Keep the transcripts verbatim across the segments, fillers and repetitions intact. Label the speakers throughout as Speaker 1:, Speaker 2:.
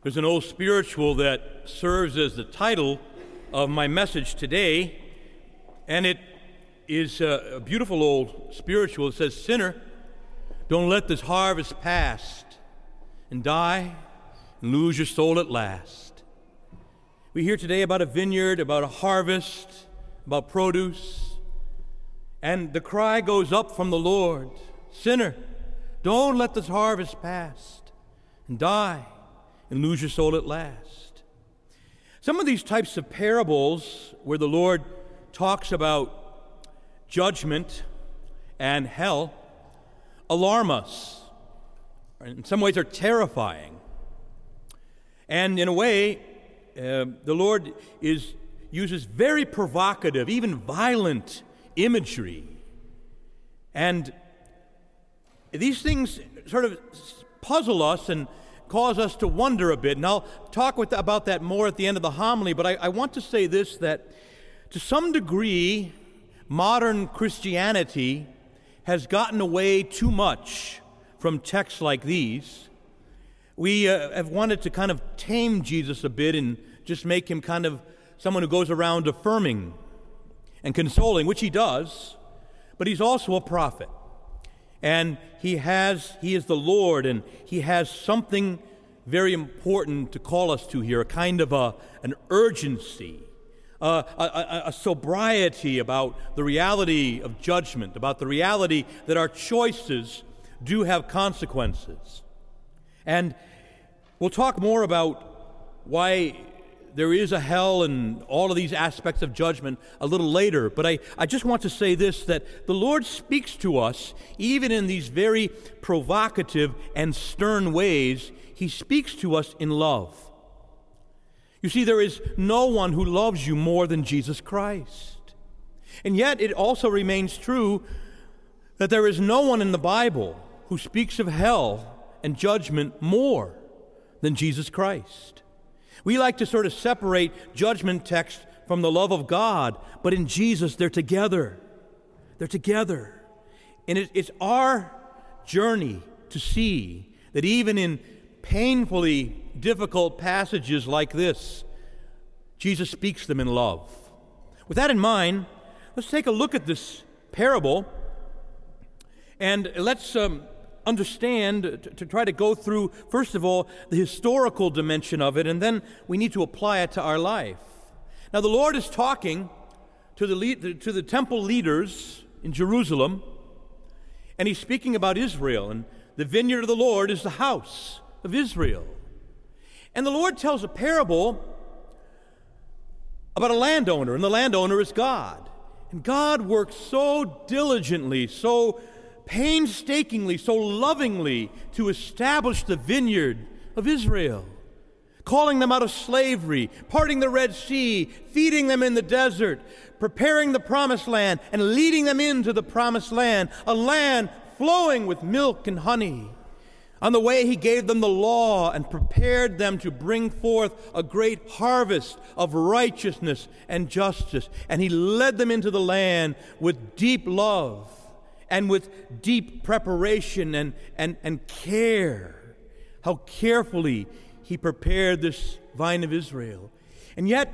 Speaker 1: There's an old spiritual that serves as the title of my message today, and it is a beautiful old spiritual. It says, "Sinner, don't let this harvest pass and die and lose your soul at last." We hear today about a vineyard, about a harvest, about produce, and the cry goes up from the Lord, "Sinner, don't let this harvest pass and die and lose your soul at last." Some of these types of parables where the Lord talks about judgment and hell alarm us. In some ways are terrifying. And in a way, uh, the Lord is uses very provocative, even violent imagery. And these things sort of puzzle us and cause us to wonder a bit. And I'll talk with, about that more at the end of the homily, but I, I want to say this, that to some degree, modern Christianity has gotten away too much from texts like these. We uh, have wanted to kind of tame Jesus a bit and just make him kind of someone who goes around affirming and consoling, which he does, but he's also a prophet. And he has, he is the Lord, and he has something very important to call us to here, a kind of a, an urgency, uh, a, a, a sobriety about the reality of judgment, about the reality that our choices do have consequences. And we'll talk more about why there is a hell and all of these aspects of judgment a little later. But I, I just want to say this, that the Lord speaks to us even in these very provocative and stern ways. He speaks to us in love. You see, there is no one who loves you more than Jesus Christ. And yet it also remains true that there is no one in the Bible who speaks of hell and judgment more than Jesus Christ. We like to sort of separate judgment texts from the love of God, but in Jesus they're together. They're together. And it, it's our journey to see that even in painfully difficult passages like this, Jesus speaks them in love. With that in mind, let's take a look at this parable, and let's um, understand, to, to try to go through, first of all, the historical dimension of it, and then we need to apply it to our life. Now, the Lord is talking to the, lead, to the temple leaders in Jerusalem, and he's speaking about Israel, and the vineyard of the Lord is the house of Israel. And the Lord tells a parable about a landowner, and the landowner is God. And God works so diligently, so painstakingly, so lovingly to establish the vineyard of Israel, calling them out of slavery, parting the Red Sea, feeding them in the desert, preparing the promised land, and leading them into the promised land, a land flowing with milk and honey. On the way, he gave them the law and prepared them to bring forth a great harvest of righteousness and justice. And he led them into the land with deep love and with deep preparation and, and, and care. How carefully he prepared this vine of Israel. And yet,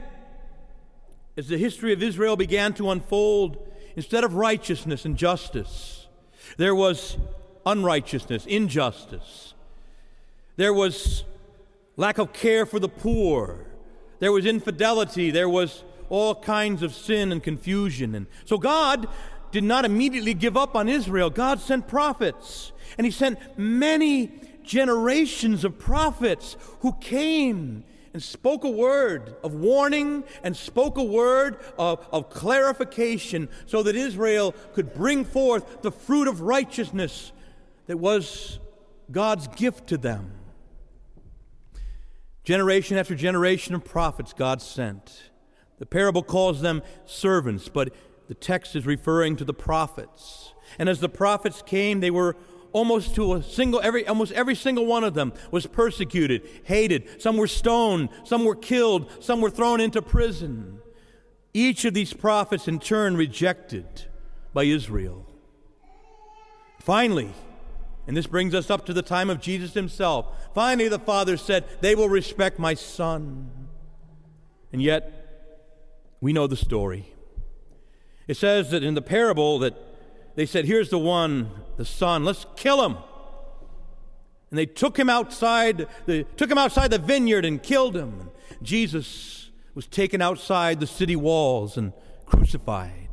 Speaker 1: as the history of Israel began to unfold, instead of righteousness and justice, there was unrighteousness, injustice. There was lack of care for the poor. There was infidelity. There was all kinds of sin and confusion. And so God did not immediately give up on Israel. God sent prophets, and he sent many generations of prophets who came and spoke a word of warning and spoke a word of, of clarification so that Israel could bring forth the fruit of righteousness that was God's gift to them. Generation after generation of prophets God sent. The parable calls them servants, but the text is referring to the prophets. And as the prophets came, they were almost to a single, every, almost every single one of them was persecuted, hated. Some were stoned, some were killed, some were thrown into prison. Each of these prophets in turn rejected by Israel. Finally, And this brings us up to the time of Jesus himself. Finally, the Father said, they will respect my Son. And yet, we know the story. It says that in the parable that they said, here's the one, the Son, let's kill him. And they took him outside, they took him outside the vineyard and killed him. Jesus was taken outside the city walls and crucified.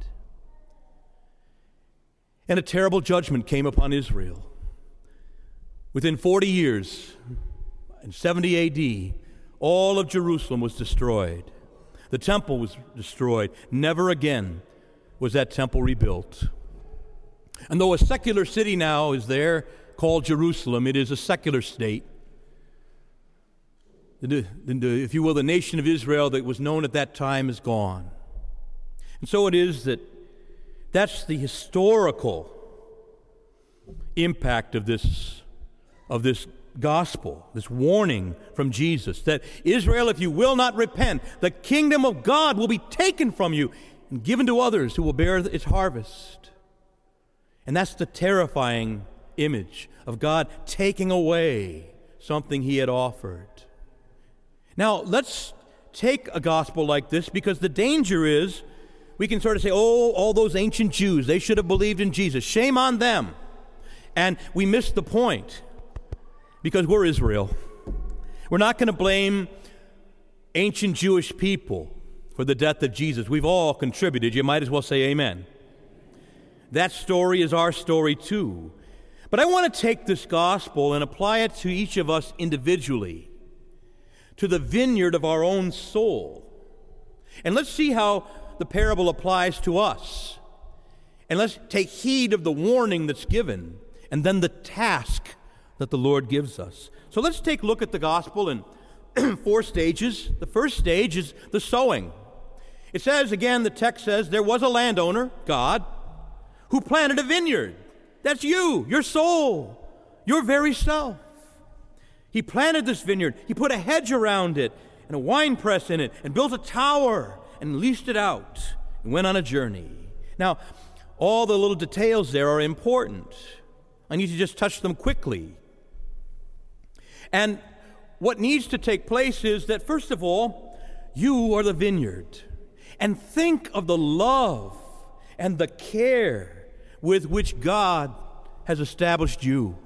Speaker 1: And a terrible judgment came upon Israel. Within forty years, in seventy A D, all of Jerusalem was destroyed. The temple was destroyed. Never again was that temple rebuilt. And though a secular city now is there called Jerusalem, it is a secular state. The, the, if you will, the nation of Israel that was known at that time is gone. And so it is that that's the historical impact of this, of this gospel, this warning from Jesus, that Israel, if you will not repent, the kingdom of God will be taken from you and given to others who will bear its harvest. And that's the terrifying image of God taking away something he had offered. Now, let's take a gospel like this, because the danger is we can sort of say, oh, all those ancient Jews, they should have believed in Jesus. Shame on them. And we miss the point, because we're Israel. We're not going to blame ancient Jewish people for the death of Jesus. We've all contributed. You might as well say amen. That story is our story too. But I want to take this gospel and apply it to each of us individually, to the vineyard of our own soul. And let's see how the parable applies to us. And let's take heed of the warning that's given, and then the task that the Lord gives us. So let's take a look at the gospel in four stages. The first stage is the sowing. It says, again, the text says, there was a landowner, God, who planted a vineyard. That's you, your soul, your very self. He planted this vineyard. He put a hedge around it and a wine press in it and built a tower and leased it out and went on a journey. Now, all the little details there are important. I need to just touch them quickly. And what needs to take place is that, first of all, you are the vineyard. And think of the love and the care with which God has established you.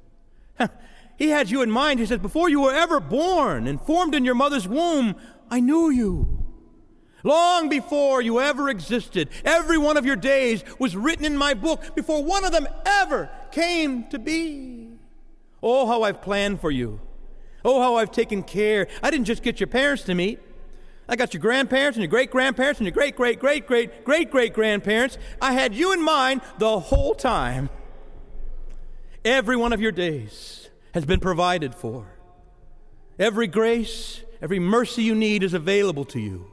Speaker 1: He had you in mind. He says, before you were ever born and formed in your mother's womb, I knew you. Long before you ever existed, every one of your days was written in my book before one of them ever came to be. Oh, how I've planned for you. Oh, how I've taken care. I didn't just get your parents to meet. I got your grandparents and your great-grandparents and your great-great-great-great-great-great-grandparents. I had you in mind the whole time. Every one of your days has been provided for. Every grace, every mercy you need is available to you.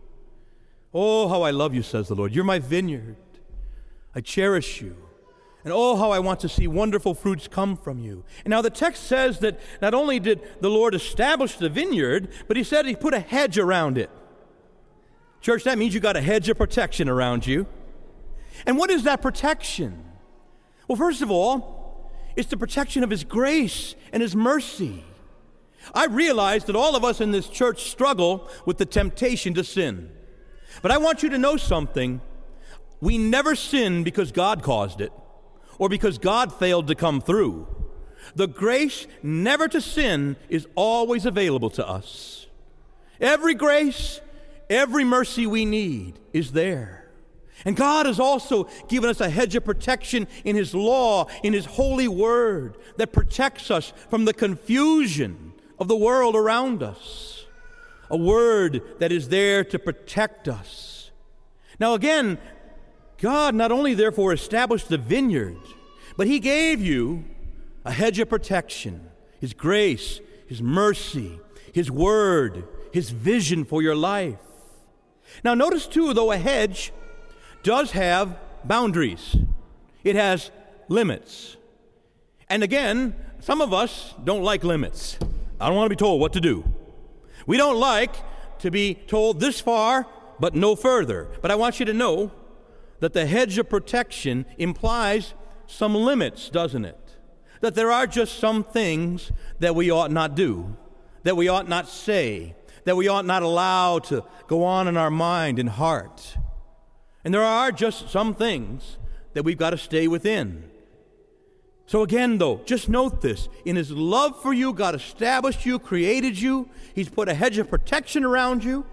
Speaker 1: Oh, how I love you, says the Lord. You're my vineyard. I cherish you. And oh, how I want to see wonderful fruits come from you. And now the text says that not only did the Lord establish the vineyard, but he said he put a hedge around it. Church, that means you got a hedge of protection around you. And what is that protection? Well, first of all, it's the protection of his grace and his mercy. I realize that all of us in this church struggle with the temptation to sin. But I want you to know something. We never sin because God caused it, or because God failed to come through. The grace never to sin is always available to us. Every grace, every mercy we need is there. And God has also given us a hedge of protection in his law, in his holy word, that protects us from the confusion of the world around us. A word that is there to protect us. Now again, God not only therefore established the vineyard, but he gave you a hedge of protection, his grace, his mercy, his word, his vision for your life. Now notice too, though a hedge does have boundaries. It has limits. And again, some of us don't like limits. I don't want to be told what to do. We don't like to be told this far, but no further. But I want you to know that the hedge of protection implies some limits, doesn't it? that there are just some things that we ought not do, that we ought not say, that we ought not allow to go on in our mind and heart. And there are just some things that we've got to stay within. So again, though, just note this. In His love for you, God established you, created you. He's put a hedge of protection around you.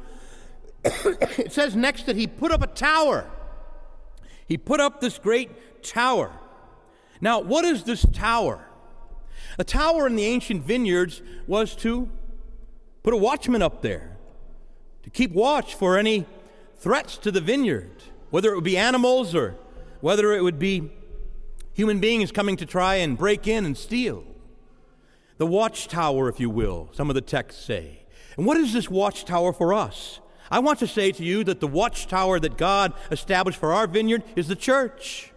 Speaker 1: It says next that He put up a tower. He put up this great tower. Now, what is this tower? A tower in the ancient vineyards was to put a watchman up there, to keep watch for any threats to the vineyard, whether it would be animals or whether it would be human beings coming to try and break in and steal. The watchtower, if you will, some of the texts say. And what is this watchtower for us? I want to say to you that the watchtower that God established for our vineyard is the church.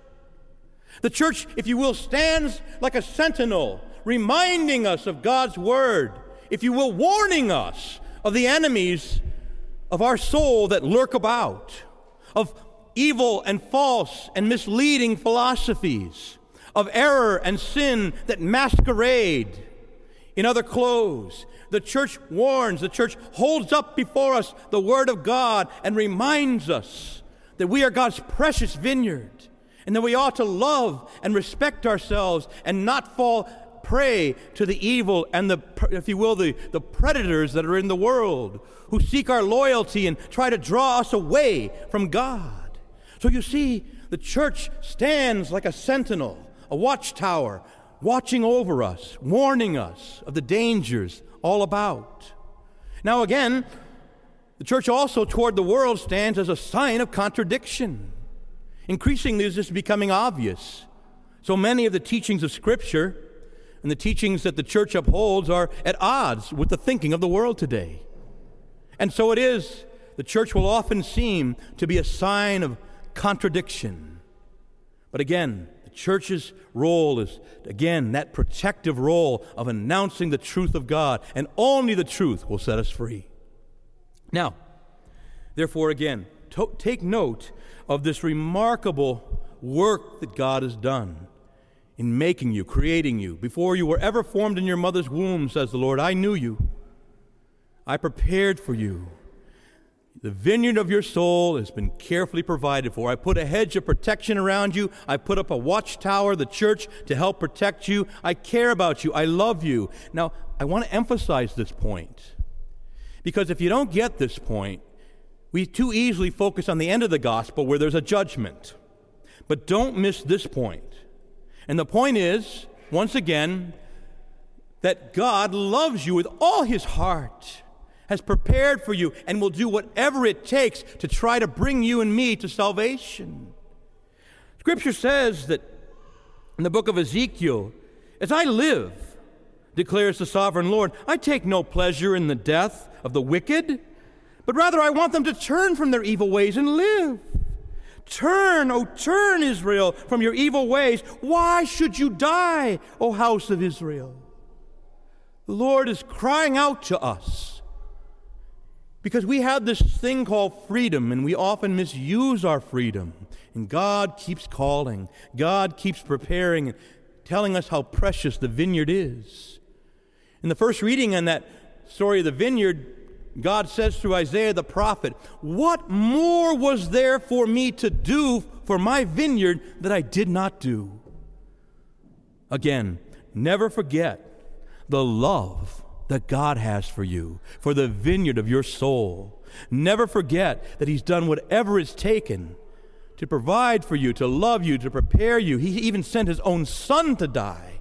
Speaker 1: The church, if you will, stands like a sentinel, reminding us of God's word, if you will, warning us of the enemies of our soul that lurk about, of evil and false and misleading philosophies, of error and sin that masquerade in other clothes. The church warns, the church holds up before us the Word of God and reminds us that we are God's precious vineyard and that we ought to love and respect ourselves and not fall prey to the evil and the, if you will, the, the predators that are in the world who seek our loyalty and try to draw us away from God. So you see, the church stands like a sentinel, a watchtower, watching over us, warning us of the dangers all about. Now again, the church also toward the world stands as a sign of contradiction. Increasingly, this is becoming obvious. So many of the teachings of Scripture and the teachings that the church upholds are at odds with the thinking of the world today. And so it is, the church will often seem to be a sign of contradiction. But again, the church's role is, again, that protective role of announcing the truth of God, and only the truth will set us free. Now, therefore, again, to- take note of this remarkable work that God has done in making you, creating you. Before you were ever formed in your mother's womb, says the Lord, I knew you. I prepared for you. The vineyard of your soul has been carefully provided for. I put a hedge of protection around you. I put up a watchtower, the church, to help protect you. I care about you. I love you. Now, I want to emphasize this point, because if you don't get this point, we too easily focus on the end of the gospel where there's a judgment. But don't miss this point. And the point is, once again, that God loves you with all His heart, has prepared for you, and will do whatever it takes to try to bring you and me to salvation. Scripture says that in the book of Ezekiel, as I live, declares the sovereign Lord, I take no pleasure in the death of the wicked, but rather I want them to turn from their evil ways and live. Turn, O turn, Israel, from your evil ways. Why should you die, O house of Israel? The Lord is crying out to us, because we have this thing called freedom, and we often misuse our freedom. And God keeps calling. God keeps preparing and telling us how precious the vineyard is. In the first reading on that story of the vineyard, God says through Isaiah the prophet, what more was there for me to do for my vineyard that I did not do? Again, never forget the love that God has for you, for the vineyard of your soul. Never forget that He's done whatever it's taken to provide for you, to love you, to prepare you. He even sent His own Son to die.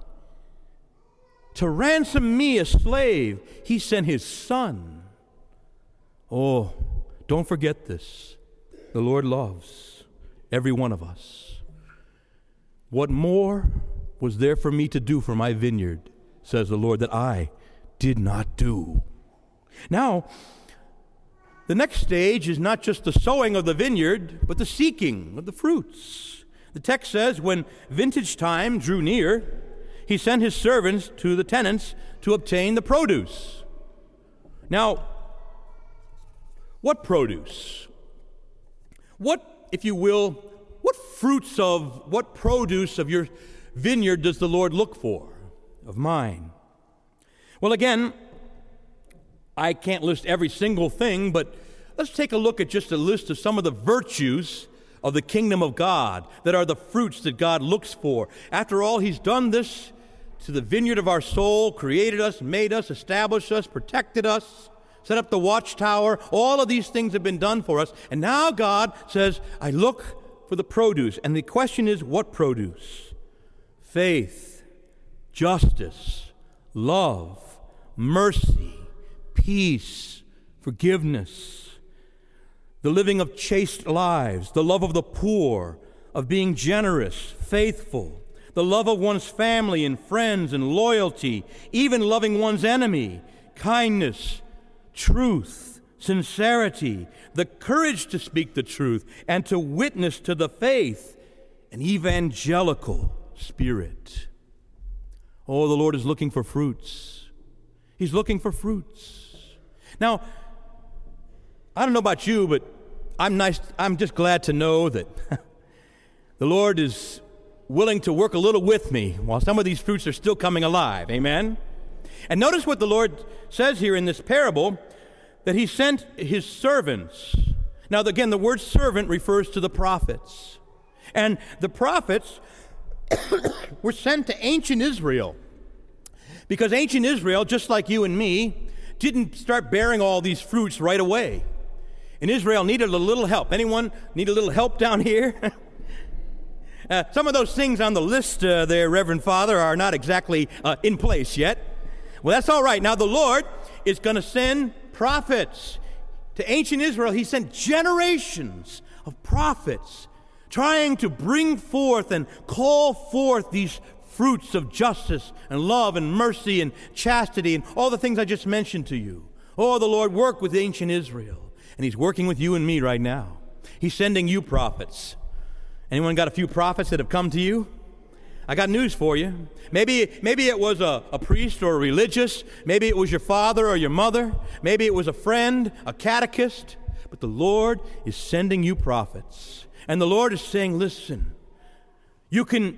Speaker 1: To ransom me, a slave, He sent His Son. Oh, don't forget this. The Lord loves every one of us. What more was there for me to do for my vineyard, says the Lord, that I did not do? Now, the next stage is not just the sowing of the vineyard, but the seeking of the fruits. The text says, when vintage time drew near, He sent His servants to the tenants to obtain the produce. Now, what produce? What, if you will, what fruits of, what produce of your vineyard does the Lord look for? of mine. Well, again, I can't list every single thing, but let's take a look at just a list of some of the virtues of the kingdom of God that are the fruits that God looks for. After all, He's done this to the vineyard of our soul, created us, made us, established us, protected us, set up the watchtower. All of these things have been done for us. And now God says, I look for the produce. And the question is, what produce? Faith, justice, love, mercy, peace, forgiveness, the living of chaste lives, the love of the poor, of being generous, faithful, the love of one's family and friends and loyalty, even loving one's enemy, kindness, truth, sincerity, the courage to speak the truth and to witness to the faith, an evangelical spirit. Oh, the Lord is looking for fruits. He's looking for fruits. Now, I don't know about you, but I'm nice. I'm just glad to know that the Lord is willing to work a little with me while some of these fruits are still coming alive. Amen? And notice what the Lord says here in this parable, that He sent His servants. Now, again, the word servant refers to the prophets. And the prophets were sent to ancient Israel, because ancient Israel, just like you and me, didn't start bearing all these fruits right away. And Israel needed a little help. Anyone need a little help down here? uh, some of those things on the list uh, there, Reverend Father, are not exactly uh, in place yet. Well, that's all right. Now, the Lord is going to send prophets to ancient Israel. He sent generations of prophets trying to bring forth and call forth these fruits of justice and love and mercy and chastity and all the things I just mentioned to you. Oh, the Lord worked with ancient Israel, and He's working with you and me right now. He's sending you prophets. Anyone got a few prophets that have come to you? I got news for you. Maybe, maybe it was a, a priest or a religious. Maybe it was your father or your mother. Maybe it was a friend, a catechist. But the Lord is sending you prophets. And the Lord is saying, listen, you can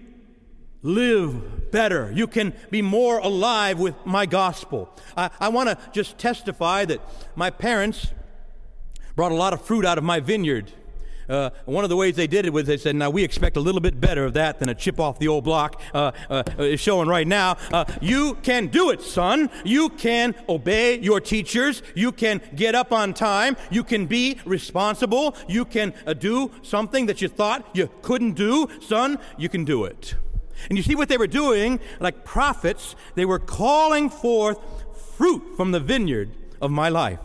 Speaker 1: live better. You can be more alive with my gospel. I, I want to just testify that my parents brought a lot of fruit out of my vineyard. Uh, one of the ways they did it was they said, now we expect a little bit better of that than a chip off the old block uh, uh, is showing right now. Uh, you can do it, son. You can obey your teachers. You can get up on time. You can be responsible. You can uh, do something that you thought you couldn't do. Son, you can do it. And you see what they were doing, like prophets, they were calling forth fruit from the vineyard of my life.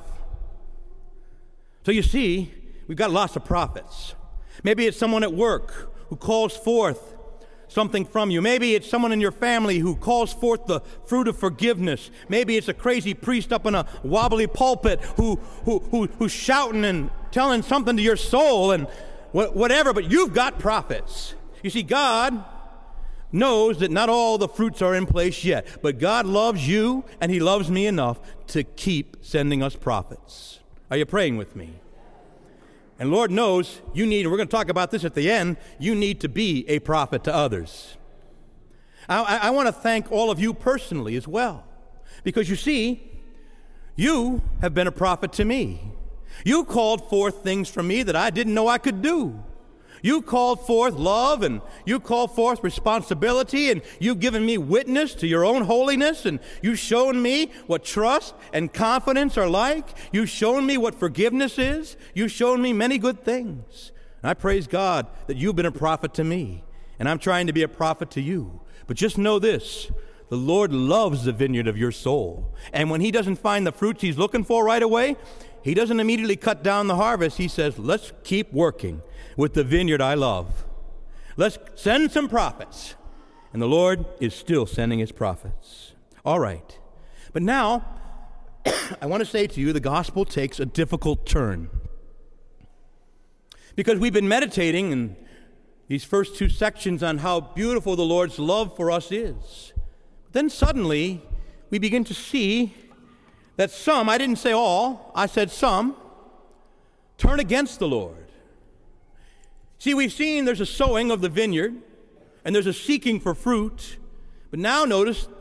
Speaker 1: So you see, we've got lots of prophets. Maybe it's someone at work who calls forth something from you. Maybe it's someone in your family who calls forth the fruit of forgiveness. Maybe it's a crazy priest up in a wobbly pulpit who, who, who, who's shouting and telling something to your soul and wh- whatever, but you've got prophets. You see, God knows that not all the fruits are in place yet, but God loves you and He loves me enough to keep sending us prophets. Are you praying with me? And Lord knows you need, and we're going to talk about this at the end, you need to be a prophet to others. I, I, I want to thank all of you personally as well, because you see, you have been a prophet to me. You called forth things from me that I didn't know I could do. You called forth love, and you called forth responsibility, and you've given me witness to your own holiness, and you've shown me what trust and confidence are like. You've shown me what forgiveness is. You've shown me many good things. And I praise God that you've been a prophet to me, and I'm trying to be a prophet to you. But just know this, the Lord loves the vineyard of your soul. And when He doesn't find the fruits He's looking for right away, He doesn't immediately cut down the harvest. He says, let's keep working with the vineyard I love. Let's send some prophets. And the Lord is still sending His prophets. All right. But now, I want to say to you, the gospel takes a difficult turn. Because we've been meditating in these first two sections on how beautiful the Lord's love for us is. Then suddenly, we begin to see that some, I didn't say all, I said some, turn against the Lord. See, we've seen there's a sowing of the vineyard, and there's a seeking for fruit, but now notice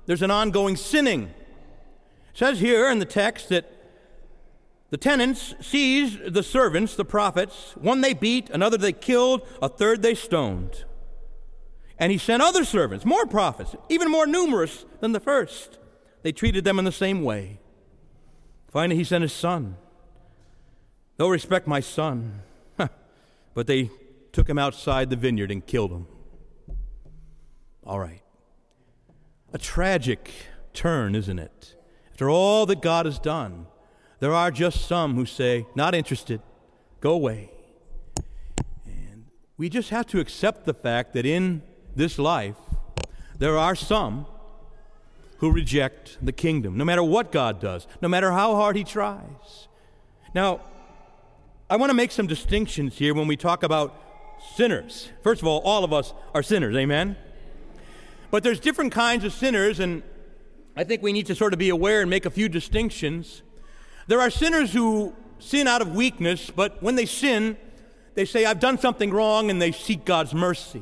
Speaker 1: there's an ongoing sinning. It says here in the text that the tenants seized the servants, the prophets. One they beat, another they killed, a third they stoned. And he sent other servants, more prophets, even more numerous than the first. They treated them in the same way. Finally, he sent his son. They'll respect my son. But they took him outside the vineyard and killed him. All right. A tragic turn, isn't it? After all that God has done, there are just some who say, not interested, go away. And we just have to accept the fact that in this life, there are some who reject the kingdom, no matter what God does, no matter how hard he tries. Now, I want to make some distinctions here when we talk about sinners. First of all, all of us are sinners, amen? But there's different kinds of sinners, and I think we need to sort of be aware and make a few distinctions. There are sinners who sin out of weakness, but when they sin, they say, I've done something wrong, and they seek God's mercy.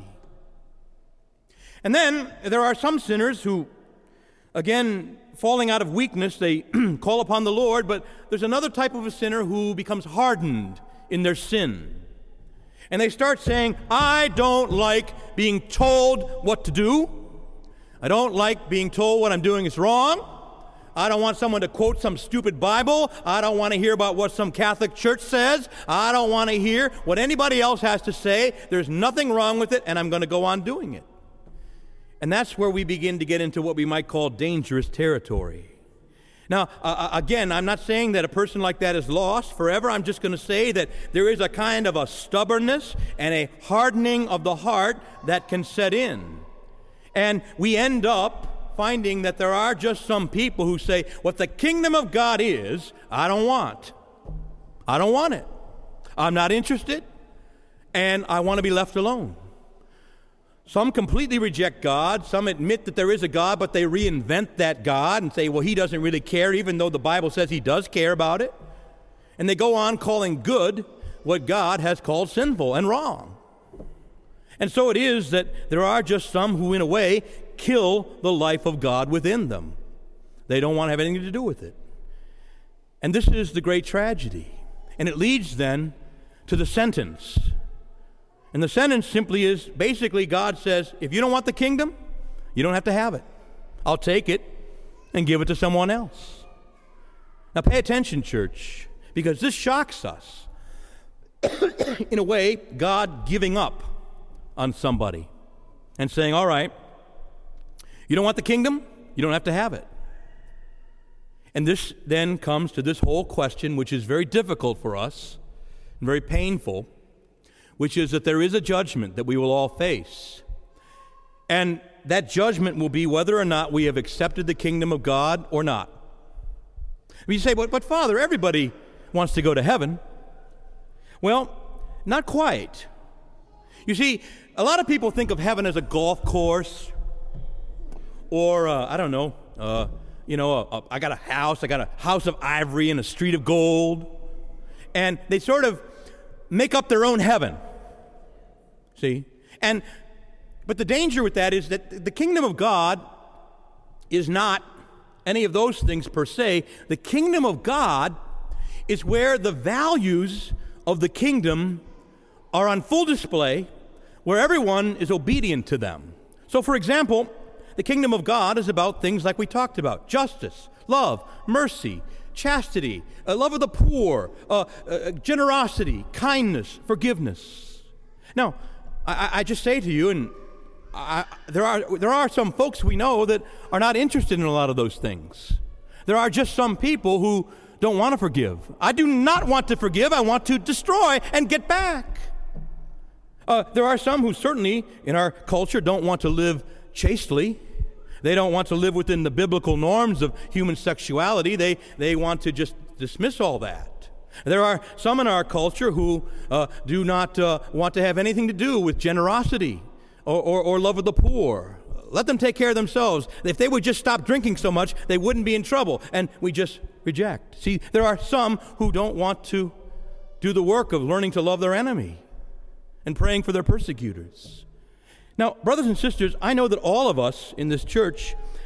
Speaker 1: And then there are some sinners who, again, falling out of weakness, they call upon the Lord, but there's another type of a sinner who becomes hardened in their sin. And they start saying, I don't like being told what to do. I don't like being told what I'm doing is wrong. I don't want someone to quote some stupid Bible. I don't want to hear about what some Catholic church says. I don't want to hear what anybody else has to say. There's nothing wrong with it, and I'm going to go on doing it. And that's where we begin to get into what we might call dangerous territory. Now, uh, again, I'm not saying that a person like that is lost forever. I'm just going to say that there is a kind of a stubbornness and a hardening of the heart that can set in. And we end up finding that there are just some people who say, what the kingdom of God is, I don't want. I don't want it. I'm not interested, and I want to be left alone. Some completely reject God. Some admit that there is a God, but they reinvent that God and say, well, he doesn't really care, even though the Bible says he does care about it. And they go on calling good what God has called sinful and wrong. And so it is that there are just some who, in a way, kill the life of God within them. They don't want to have anything to do with it. And this is the great tragedy. And it leads then to the sentence. And the sentence simply is, basically God says, if you don't want the kingdom, you don't have to have it. I'll take it and give it to someone else. Now pay attention, church, because this shocks us. In a way, God giving up on somebody and saying, all right, you don't want the kingdom, you don't have to have it. And this then comes to this whole question, which is very difficult for us and very painful, which is that there is a judgment that we will all face. And that judgment will be whether or not we have accepted the kingdom of God or not. You say, but, but Father, everybody wants to go to heaven. Well, not quite. You see, a lot of people think of heaven as a golf course, or, uh, I don't know, uh, you know, a, a, I got a house, I got a house of ivory and a street of gold. And they sort of make up their own heaven. See? And but the danger with that is that the kingdom of God is not any of those things per se. The kingdom of God is where the values of the kingdom are on full display, where everyone is obedient to them. So, for example, the kingdom of God is about things like we talked about: justice, love, mercy, chastity, uh, love of the poor, uh, uh, generosity, kindness, forgiveness. Now, I, I just say to you, and I, there are there are some folks we know that are not interested in a lot of those things. There are just some people who don't want to forgive. I do not want to forgive. I want to destroy and get back. Uh, there are some who certainly in our culture don't want to live chastely. They don't want to live within the biblical norms of human sexuality. They, they want to just dismiss all that. There are some in our culture who uh, do not uh, want to have anything to do with generosity or, or, or love of the poor. Let them take care of themselves. If they would just stop drinking so much, they wouldn't be in trouble. And we just reject. See, there are some who don't want to do the work of learning to love their enemy and praying for their persecutors. Now, brothers and sisters, I know that all of us in this church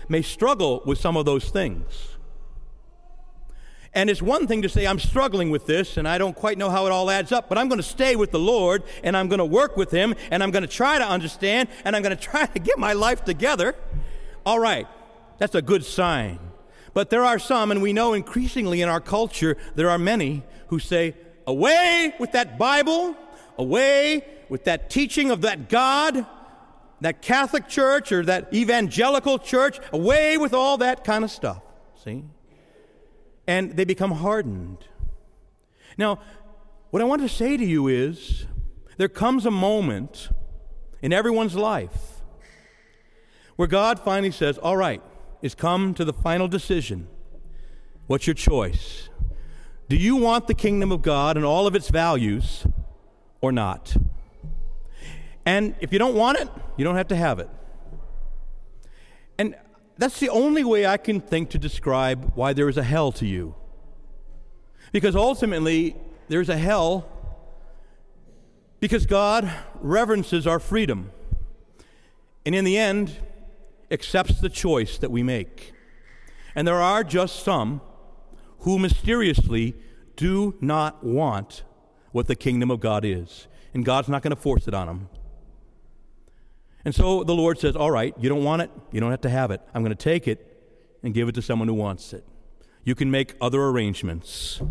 Speaker 1: may struggle with some of those things. And it's one thing to say, I'm struggling with this, and I don't quite know how it all adds up, but I'm going to stay with the Lord, and I'm going to work with Him, and I'm going to try to understand, and I'm going to try to get my life together. All right, that's a good sign. But there are some, and we know increasingly in our culture, there are many who say, away with that Bible, away with that teaching of that God, that Catholic church or that evangelical church, away with all that kind of stuff, see? And they become hardened. Now, what I want to say to you is, there comes a moment in everyone's life where God finally says, all right, it's come to the final decision. What's your choice? Do you want the kingdom of God and all of its values or not? And if you don't want it, you don't have to have it. And that's the only way I can think to describe why there is a hell to you. Because ultimately, there's a hell because God reverences our freedom. And in the end, accepts the choice that we make. And there are just some who mysteriously do not want what the kingdom of God is. And God's not going to force it on them. And so the Lord says, all right, you don't want it, you don't have to have it. I'm going to take it and give it to someone who wants it. You can make other arrangements.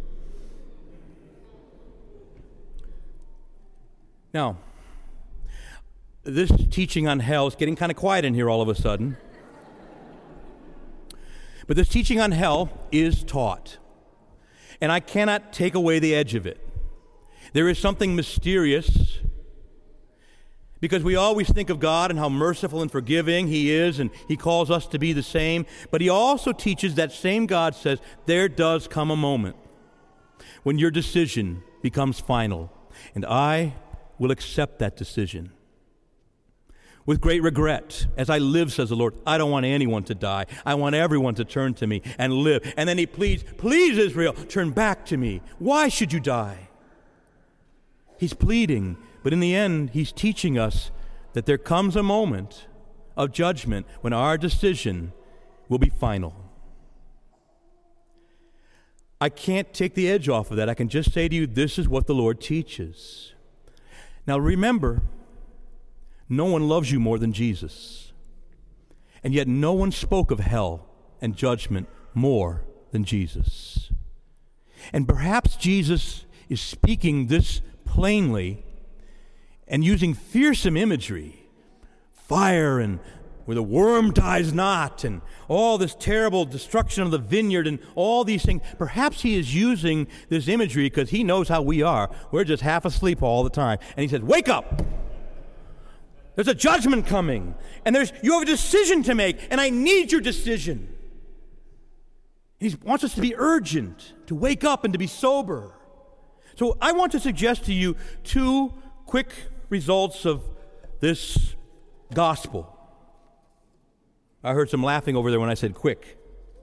Speaker 1: Now, this teaching on hell is getting kind of quiet in here all of a sudden. But this teaching on hell is taught. And I cannot take away the edge of it. There is something mysterious, because we always think of God and how merciful and forgiving He is, and He calls us to be the same. But He also teaches that same God says, there does come a moment when your decision becomes final, and I will accept that decision. With great regret, as I live, says the Lord, I don't want anyone to die. I want everyone to turn to me and live. And then He pleads, please, Israel, turn back to me. Why should you die? He's pleading, but in the end, He's teaching us that there comes a moment of judgment when our decision will be final. I can't take the edge off of that. I can just say to you, this is what the Lord teaches. Now remember, no one loves you more than Jesus. And yet no one spoke of hell and judgment more than Jesus. And perhaps Jesus is speaking this plainly and using fearsome imagery, fire and where the worm dies not, and all this terrible destruction of the vineyard and all these things. Perhaps He is using this imagery because He knows how we are. We're just half asleep all the time. And He says, wake up! There's a judgment coming, and there's you have a decision to make, and I need your decision. He wants us to be urgent, to wake up and to be sober. So I want to suggest to you two quick results of this gospel. I heard some laughing over there when I said quick.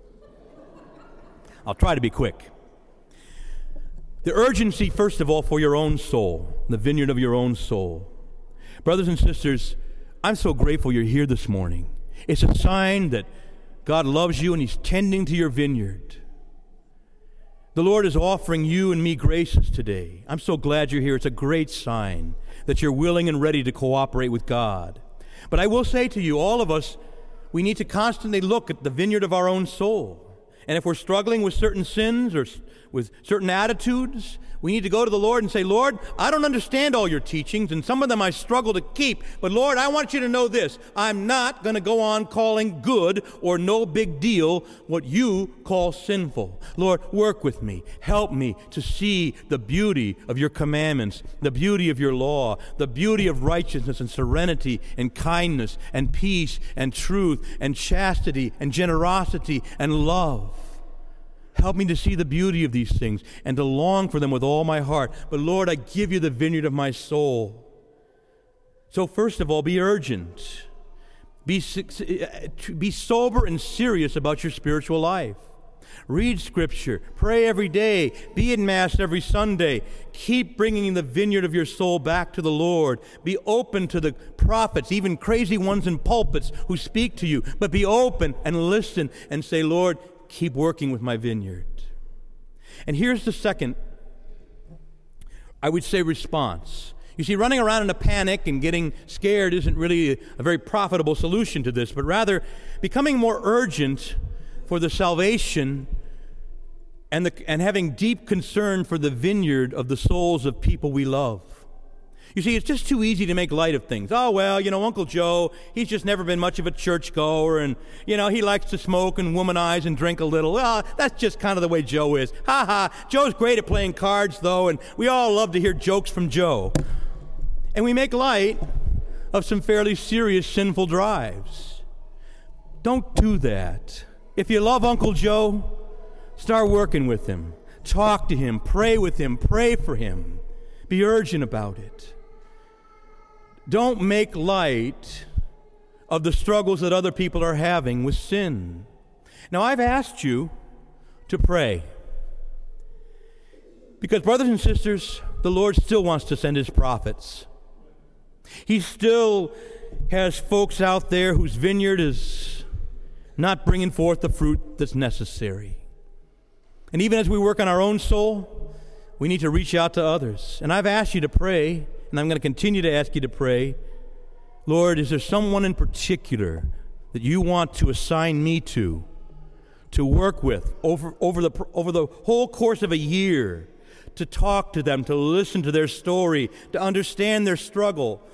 Speaker 1: I'll try to be quick. The urgency, first of all, for your own soul, the vineyard of your own soul. Brothers and sisters, I'm so grateful you're here this morning. It's a sign that God loves you and He's tending to your vineyard. The Lord is offering you and me graces today. I'm so glad you're here. It's a great sign that you're willing and ready to cooperate with God. But I will say to you, all of us, we need to constantly look at the vineyard of our own soul. And if we're struggling with certain sins or with certain attitudes, we need to go to the Lord and say, Lord, I don't understand all your teachings, and some of them I struggle to keep, but Lord, I want you to know this. I'm not going to go on calling good or no big deal what you call sinful. Lord, work with me. Help me to see the beauty of your commandments, the beauty of your law, the beauty of righteousness and serenity and kindness and peace and truth and chastity and generosity and love. Help me to see the beauty of these things and to long for them with all my heart. But Lord, I give you the vineyard of my soul. So first of all, be urgent. Be, be sober and serious about your spiritual life. Read Scripture. Pray every day. Be in Mass every Sunday. Keep bringing the vineyard of your soul back to the Lord. Be open to the prophets, even crazy ones in pulpits who speak to you. But be open and listen and say, Lord, keep working with my vineyard. And here's the second, I would say, response. You see, running around in a panic and getting scared isn't really a, a very profitable solution to this, but rather becoming more urgent for the salvation and, the, and having deep concern for the vineyard of the souls of people we love. You see, it's just too easy to make light of things. Oh, well, you know, Uncle Joe, he's just never been much of a churchgoer, and, you know, he likes to smoke and womanize and drink a little. Well, that's just kind of the way Joe is. Ha ha, Joe's great at playing cards, though, and we all love to hear jokes from Joe. And we make light of some fairly serious sinful drives. Don't do that. If you love Uncle Joe, start working with him. Talk to him. Pray with him. Pray for him. Be urgent about it. Don't make light of the struggles that other people are having with sin. Now, I've asked you to pray. Because, brothers and sisters, the Lord still wants to send his prophets. He still has folks out there whose vineyard is not bringing forth the fruit that's necessary. And even as we work on our own soul, we need to reach out to others. And I've asked you to pray, and I'm going to continue to ask you to pray. Lord, is there someone in particular that you want to assign me to, to work with over, over, the, over the whole course of a year, to talk to them, to listen to their story, to understand their struggle,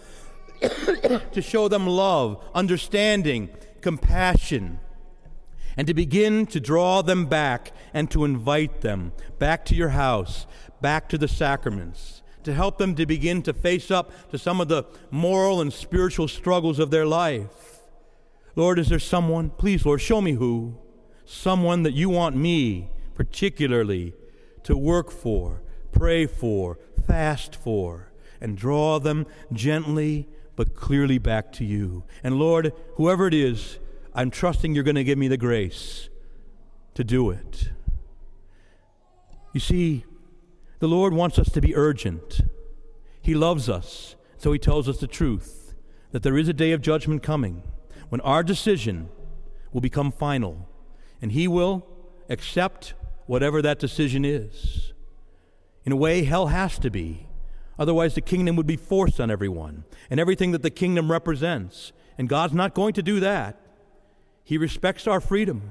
Speaker 1: to show them love, understanding, compassion, and to begin to draw them back and to invite them back to your house, back to the sacraments, to help them to begin to face up to some of the moral and spiritual struggles of their life. Lord, is there someone? Please, Lord, show me who. Someone that you want me particularly to work for, pray for, fast for, and draw them gently but clearly back to you. And Lord, whoever it is, I'm trusting you're going to give me the grace to do it. You see, the Lord wants us to be urgent. He loves us, so he tells us the truth, that there is a day of judgment coming when our decision will become final, and he will accept whatever that decision is. In a way, hell has to be. Otherwise, the kingdom would be forced on everyone and everything that the kingdom represents. And God's not going to do that. He respects our freedom.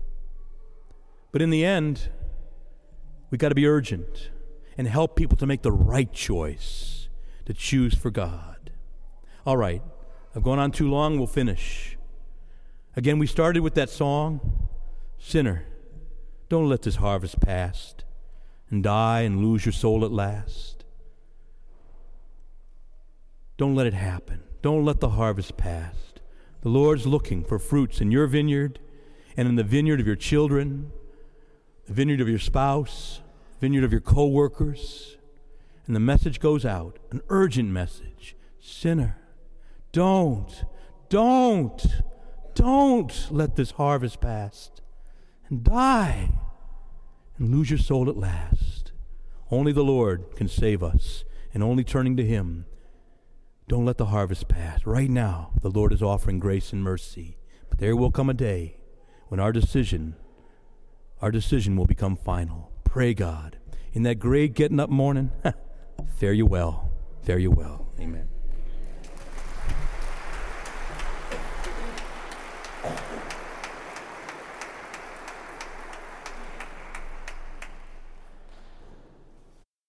Speaker 1: But in the end, we've got to be urgent and help people to make the right choice, to choose for God. All right, I've gone on too long. We'll finish. Again, we started with that song, Sinner, don't let this harvest pass and die and lose your soul at last. Don't let it happen. Don't let the harvest pass. The Lord's looking for fruits in your vineyard and in the vineyard of your children, the vineyard of your spouse, the vineyard of your co-workers. And the message goes out, an urgent message. Sinner, don't, don't, don't let this harvest pass and die and lose your soul at last. Only the Lord can save us, and only turning to him. Don't let the harvest pass. Right now, the Lord is offering grace and mercy. But there will come a day when our decision, our decision will become final. Pray God. In that great getting up morning, fare you well. Fare you well. Amen.